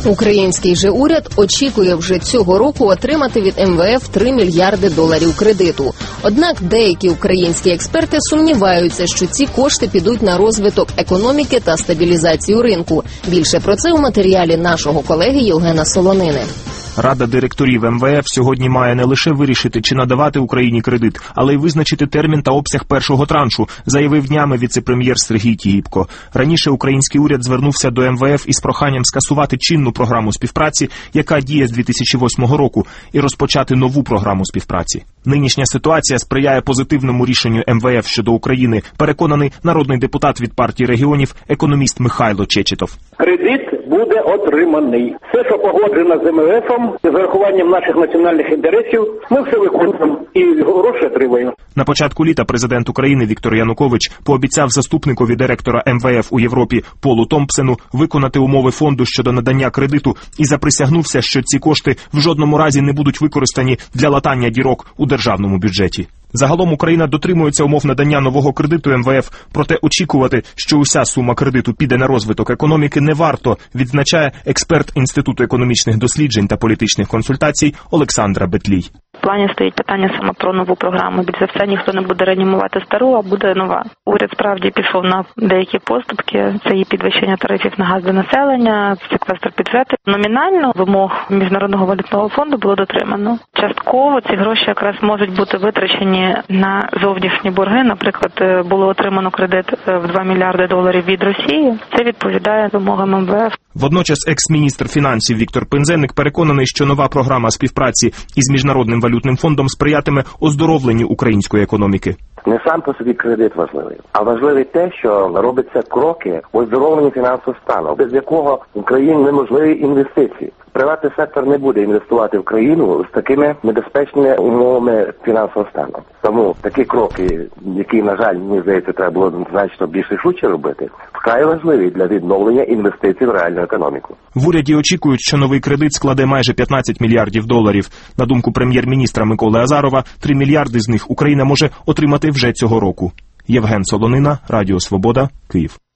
Український же уряд очікує вже цього року отримати від МВФ 3 мільярди доларів кредиту. Однак деякі українські експерти сумніваються, що ці кошти підуть на розвиток економіки та стабілізацію ринку. Більше про це у матеріалі нашого колеги Євгена Солонини. Рада директорів МВФ сьогодні має не лише вирішити, чи надавати Україні кредит, але й визначити термін та обсяг першого траншу, заявив днями віце-прем'єр Сергій Тігіпко. Раніше український уряд звернувся до МВФ із проханням скасувати чинну програму співпраці, яка діє з 2008 року, і розпочати нову програму співпраці. Нинішня ситуація сприяє позитивному рішенню МВФ щодо України, переконаний народний депутат від партії регіонів, економіст Михайло Чечетов. Кредит буде отриманий. Все, що погоджено з МВФом, з урахуванням наших національних інтересів, ми все виконуємо і гроші отримаємо. На початку літа президент України Віктор Янукович пообіцяв заступникові директора МВФ у Європі Полу Томпсену виконати умови фонду щодо надання кредиту і заприсягнувся, що ці кошти в жодному разі не будуть використані для латання дірок у державному бюджеті. Загалом Україна дотримується умов надання нового кредиту МВФ, проте очікувати, що уся сума кредиту піде на розвиток економіки, не варто, відзначає експерт Інституту економічних досліджень та політичних консультацій Олександра Бетлій. В плані стоїть питання саме про нову програму. Більш за все, ніхто не буде реанімувати стару, а буде нова. Уряд справді пішов на деякі поступки. Це і підвищення тарифів на газ для населення, секвестр бюджету. Номінально вимог Міжнародного валютного фонду було дотримано. Частково ці гроші якраз можуть бути витрачені на зовнішні борги. Наприклад, було отримано кредит в 2 мільярди доларів від Росії. Це відповідає вимогам МВФ. Водночас екс-міністр фінансів Віктор Пинзеник переконаний, що нова програма співпраці із Міжнародним валютним фондом сприятиме оздоровленню української економіки. Не сам по собі кредит важливий, а важливе те, що робляться кроки оздоровлення фінансового стану, без якого в Україні неможливі інвестиції. Приватний сектор не буде інвестувати в країну з такими небезпечними умовами фінансового стану. Тому такі кроки, які, на жаль, мені здається, треба було значно більше швидше робити, вкрай важливі для відновлення інвестицій в реальну економіку. В уряді очікують, що новий кредит складе майже 15 мільярдів доларів. На думку прем'єр-міністра Миколи Азарова, 3 мільярди з них Україна може отримати вже цього року. Євген Солонина, Радіо Свобода, Київ.